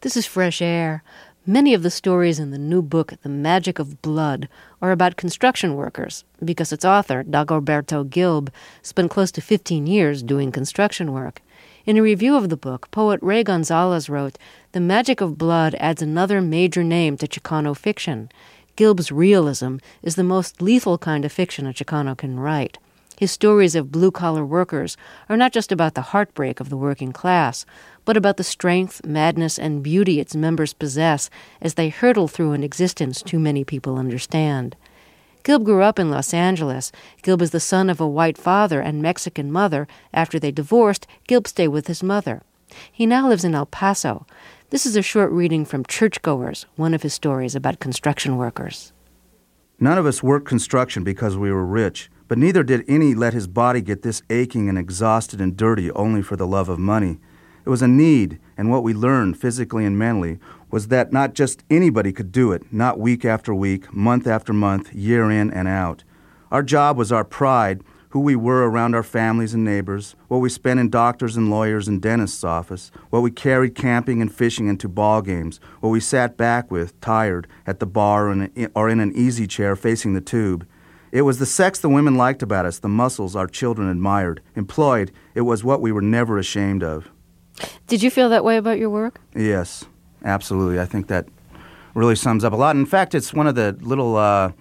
This is Fresh Air. Many of the stories in the new book, The Magic of Blood, are about construction workers, because its author, Dagoberto Gilb, spent close to 15 years doing construction work. In a review of the book, poet Ray Gonzalez wrote, "The Magic of Blood adds another major name to Chicano fiction. Gilb's realism is the most lethal kind of fiction a Chicano can write. His stories of blue-collar workers are not just about the heartbreak of the working class, but about the strength, madness, and beauty its members possess as they hurtle through an existence too many people understand." Gilb grew up in Los Angeles. Gilb is the son of a white father and Mexican mother. After they divorced, Gilb stayed with his mother. He now lives in El Paso. This is a short reading from Churchgoers, one of his stories about construction workers. None of us worked construction because we were rich, but neither did any let his body get this aching and exhausted and dirty only for the love of money. It was a need, and what we learned physically and mentally was that not just anybody could do it, not week after week, month after month, year in and out. Our job was our pride, who we were around our families and neighbors, what we spent in doctors' and lawyers' and dentists' office, what we carried camping and fishing into ball games, what we sat back with, tired, at the bar or in an easy chair facing the tube. It was the sex the women liked about us, the muscles our children admired. Employed, it was what we were never ashamed of. Did you feel that way about your work? Yes, absolutely. I think that really sums up a lot. In fact, it's one of the little, I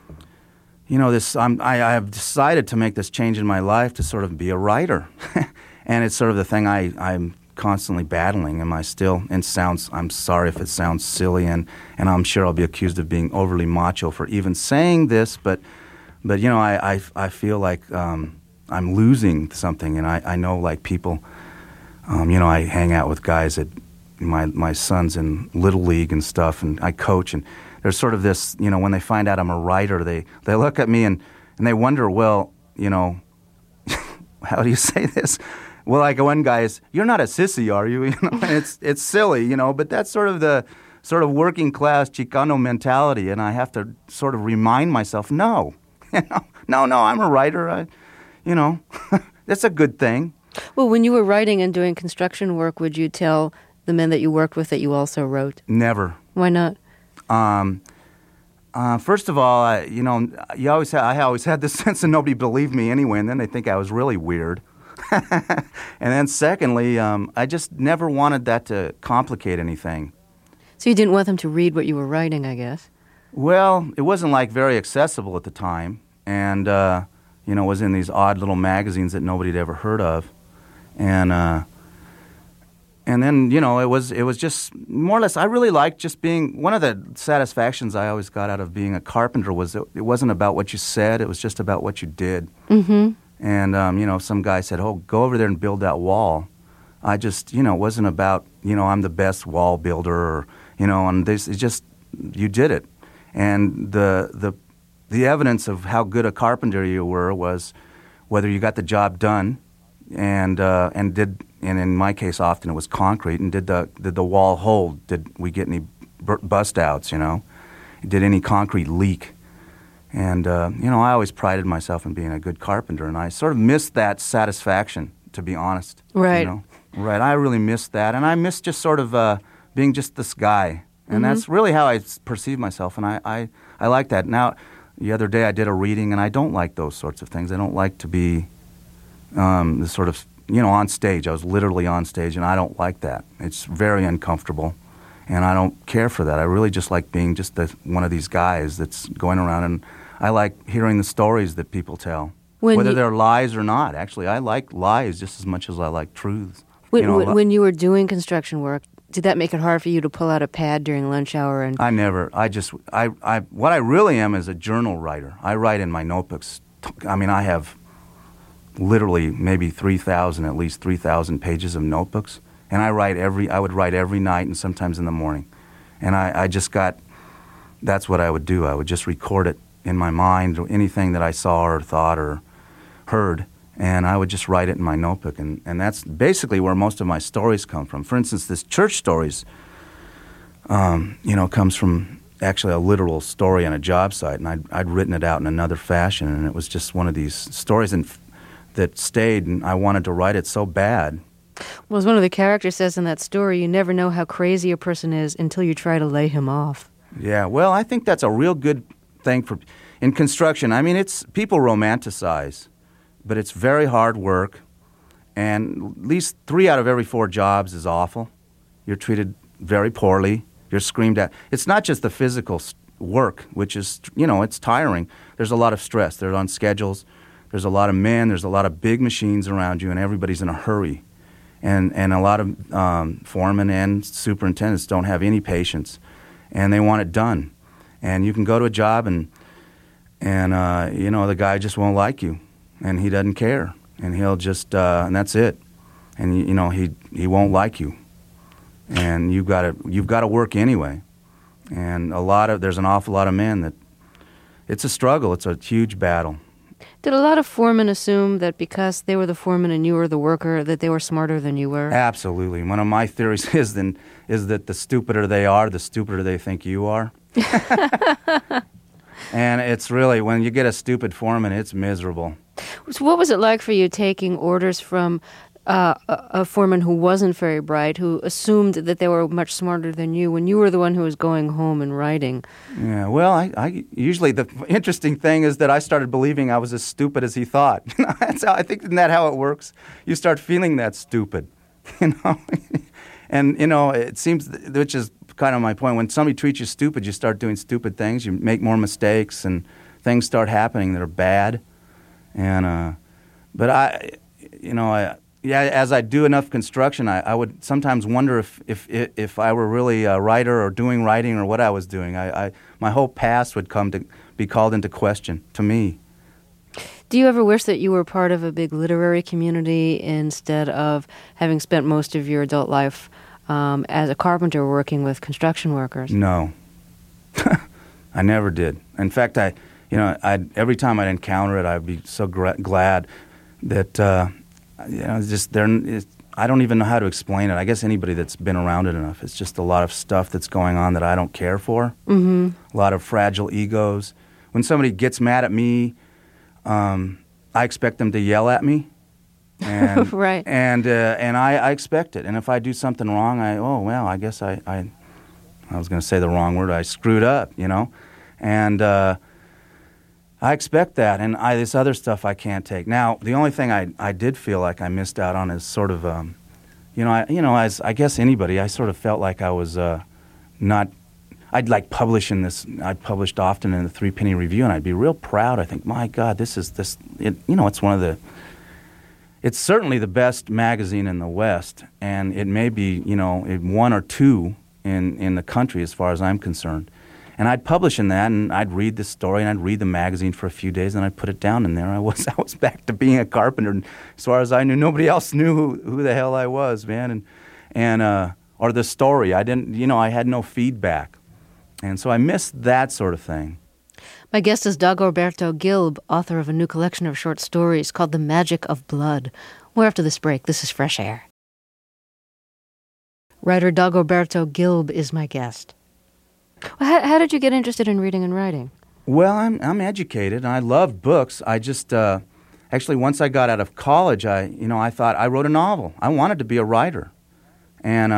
have decided to make this change in my life to sort of be a writer. And it's sort of the thing I'm constantly battling. I'm sorry if it sounds silly, and I'm sure I'll be accused of being overly macho for even saying this, but I feel like I'm losing something, and I know like people. I hang out with guys at my son's in Little League and stuff, and I coach, and there's sort of this, when they find out I'm a writer, they look at me and they wonder, well, how do you say this? Well, like one guy is, "You're not a sissy, are you?" And it's silly, but that's sort of the working class Chicano mentality, and I have to sort of remind myself, no, I'm a writer, that's a good thing. Well, when you were writing and doing construction work, would you tell the men that you worked with that you also wrote? Never. Why not? First of all, I always had this sense that nobody believed me anyway, and then they think I was really weird. And then secondly, I just never wanted that to complicate anything. So you didn't want them to read what you were writing, I guess? Well, it wasn't very accessible at the time, and it was in these odd little magazines that nobody had ever heard of. And then, it was just more or less, I really liked just being, one of the satisfactions I always got out of being a carpenter was it wasn't about what you said, it was just about what you did. Mm-hmm. And, some guy said, "Oh, go over there and build that wall." I just, it wasn't about, I'm the best wall builder or, and this, it's just, you did it. And the evidence of how good a carpenter you were was whether you got the job done and in my case often it was concrete, and did the wall hold? Did we get any bust outs, Did any concrete leak? And I always prided myself in being a good carpenter, and I sort of missed that satisfaction, to be honest. Right. Right. I really missed that, and I missed just sort of being just this guy. And that's really how I perceive myself, and I like that. Now, the other day I did a reading, and I don't like those sorts of things. I don't like to be the sort of, on stage. I was literally on stage, and I don't like that. It's very uncomfortable, and I don't care for that. I really just like being just one of these guys that's going around, and I like hearing the stories that people tell, whether they're lies or not. Actually, I like lies just as much as I like truths. When you were doing construction work, did that make it hard for you to pull out a pad during lunch hour? And what I really am is a journal writer. I write in my notebooks. I have literally maybe at least 3,000 pages of notebooks, and I would write every night and sometimes in the morning. And that's what I would do. I would just record it in my mind, or anything that I saw or thought or heard, and I would just write it in my notebook, and that's basically where most of my stories come from. For instance, this church stories, comes from actually a literal story on a job site, and I'd written it out in another fashion, and it was just one of these stories that stayed, and I wanted to write it so bad Well, as one of the characters says in that story, you never know how crazy a person is until you try to lay him off. Yeah, well, I think that's a real good thing in construction. I mean, it's people romanticize, but it's very hard work, and at least 3 out of every 4 jobs is awful. You're treated very poorly. You're screamed at. It's not just the physical work, which is, it's tiring. There's a lot of stress. They're on schedules. There's a lot of men. There's a lot of big machines around you, and everybody's in a hurry. And a lot of foremen and superintendents don't have any patience, and they want it done. And you can go to a job, and the guy just won't like you, and he doesn't care, and he'll just and that's it. And he won't like you, and you've got to work anyway. And there's an awful lot of men that it's a struggle. It's a huge battle. Did a lot of foremen assume that because they were the foreman and you were the worker, that they were smarter than you were? Absolutely. One of my theories is that the stupider they are, the stupider they think you are. And it's really, when you get a stupid foreman, it's miserable. So what was it like for you taking orders from a foreman who wasn't very bright, who assumed that they were much smarter than you when you were the one who was going home and writing? Yeah, well, I usually, the interesting thing is that I started believing I was as stupid as he thought. Isn't that how it works? You start feeling that stupid, And, it seems, which is kind of my point, when somebody treats you stupid, you start doing stupid things, you make more mistakes, and things start happening that are bad. And, as I do enough construction, I would sometimes wonder if I were really a writer or doing writing or what I was doing. My whole past would come to be called into question to me. Do you ever wish that you were part of a big literary community instead of having spent most of your adult life as a carpenter working with construction workers? No. I never did. In fact, every time I'd encounter it, I'd be so glad that, I don't even know how to explain it. I guess anybody that's been around it enough, it's just a lot of stuff that's going on that I don't care for. Mm-hmm. A lot of fragile egos. When somebody gets mad at me, I expect them to yell at me. And, right. And I expect it. And if I do something wrong, I guess I was going to say the wrong word. I screwed up, And I expect that. And this other stuff I can't take. Now, the only thing I did feel like I missed out on is sort of, as I guess anybody, I sort of felt like I was not. I'd like publish in this. I'd published often in the Three Penny Review, and I'd be real proud. I think, my God, this. It's one of the. It's certainly the best magazine in the West, and it may be, one or two in the country as far as I'm concerned. And I'd publish in that, and I'd read the story, and I'd read the magazine for a few days, and I'd put it down, and there I was. I was back to being a carpenter. And as far as I knew, nobody else knew who the hell I was, man. Or the story. I didn't. I had no feedback. And so I missed that sort of thing. My guest is Dagoberto Gilb, author of a new collection of short stories called The Magic of Blood. We're after this break. This is Fresh Air. Writer Dagoberto Gilb is my guest. How did you get interested in reading and writing? Well, I'm educated, and I love books. I just actually, once I got out of college, I thought I wrote a novel. I wanted to be a writer, and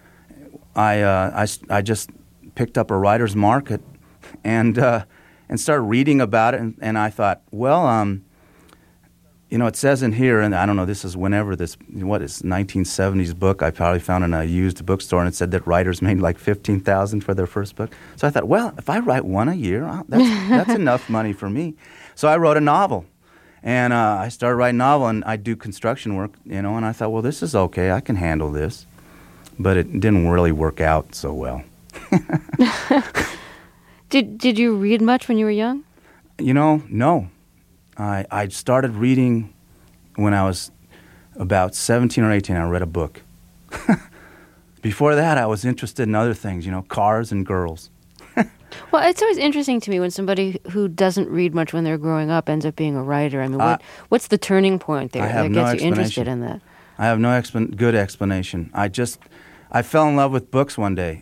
I just picked up a writer's market and started reading about it, and I thought, well, it says in here, and I don't know, this is whenever this, 1970s book I probably found in a used bookstore, and it said that writers made like $15,000 for their first book. So I thought, well, if I write one a year, that's enough money for me. So I wrote a novel, and I started writing a novel, and I do construction work, and I thought, well, this is okay, I can handle this. But it didn't really work out so well. Did you read much when you were young? No. I started reading when I was about 17 or 18. I read a book. Before that, I was interested in other things, cars and girls. Well, it's always interesting to me when somebody who doesn't read much when they're growing up ends up being a writer. I mean, what's the turning point there that gets you interested in that? I have no good explanation. I fell in love with books one day.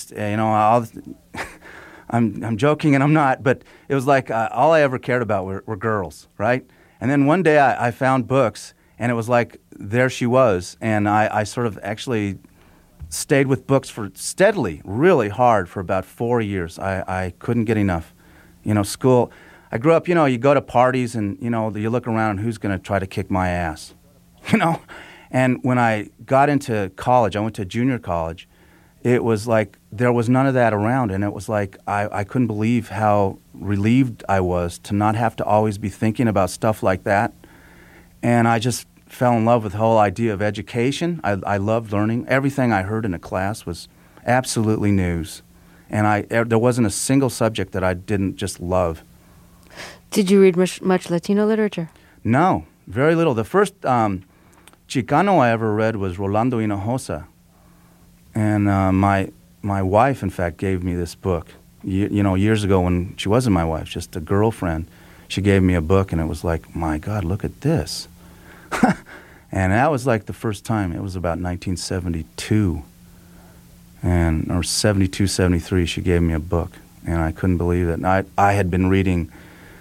I'm joking and I'm not, but it was like all I ever cared about were girls, right? And then one day I found books, And it was like, there she was. And I sort of actually stayed with books for steadily, really hard for about 4 years. I couldn't get enough. School, I grew up, you go to parties and, you look around and who's going to try to kick my ass, And when I got into college, I went to junior college, it was like there was none of that around. And it was like I couldn't believe how relieved I was to not have to always be thinking about stuff like that. And I just fell in love with the whole idea of education. I loved learning. Everything I heard in a class was absolutely news. And there wasn't a single subject that I didn't just love. Did you read much Latino literature? No, very little. The first Chicano I ever read was Rolando Hinojosa. And my wife, in fact, gave me this book. Years ago when she wasn't my wife, just a girlfriend, she gave me a book, and it was like, my God, look at this. And that was like the first time. It was about 1972. Or 72, 73, she gave me a book. And I couldn't believe it. And I had been reading,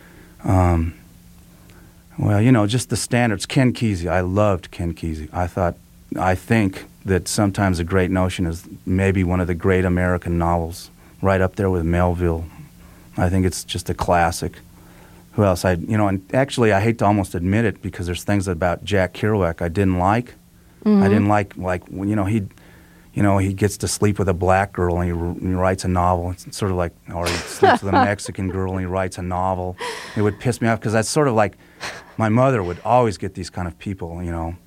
just the standards. Ken Kesey. I loved Ken Kesey. I think that sometimes a great notion is maybe one of the great American novels, right up there with Melville. I think it's just a classic. Who else? And actually I hate to almost admit it because there's things about Jack Kerouac I didn't like. Mm-hmm. I didn't like when, he gets to sleep with a black girl and he writes a novel. It's sort of like, or he sleeps with a Mexican girl and he writes a novel. It would piss me off because that's sort of like, my mother would always get these kind of people,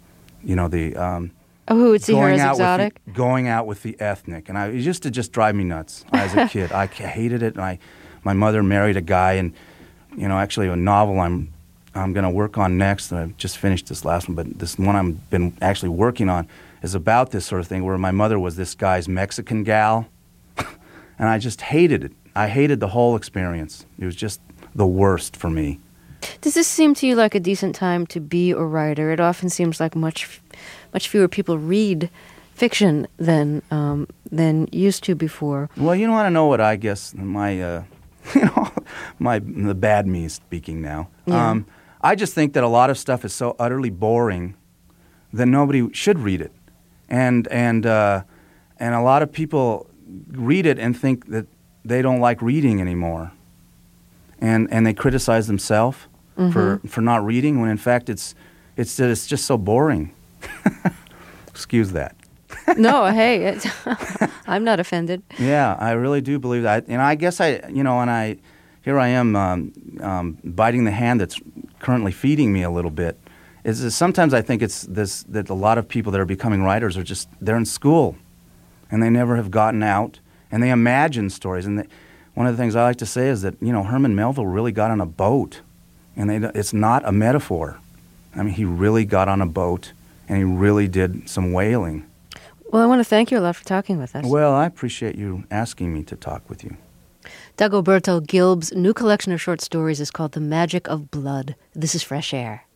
who would see her as exotic? Going out with the ethnic. And it used to just drive me nuts as a kid. I hated it. And my mother married a guy, and, actually a novel I'm going to work on next, and I've just finished this last one, but this one I've been actually working on is about this sort of thing where my mother was this guy's Mexican gal. And I just hated it. I hated the whole experience. It was just the worst for me. Does this seem to you like a decent time to be a writer? It often seems like much fewer people read fiction than used to before. Well, you want to know what I guess the bad me speaking now. Yeah. I just think that a lot of stuff is so utterly boring that nobody should read it, and a lot of people read it and think that they don't like reading anymore, and they criticize themselves. Mm-hmm. for not reading, when in fact it's just so boring. Excuse that. No, hey, I'm not offended. Yeah, I really do believe that, and I guess here I am biting the hand that's currently feeding me a little bit. Is sometimes I think it's this, that a lot of people that are becoming writers are they're in school, and they never have gotten out, and they imagine stories. And one of the things I like to say is that Herman Melville really got on a boat. And it's not a metaphor. I mean, he really got on a boat, and he really did some whaling. Well, I want to thank you a lot for talking with us. Well, I appreciate you asking me to talk with you. Dagoberto Gilb's new collection of short stories is called The Magic of Blood. This is Fresh Air.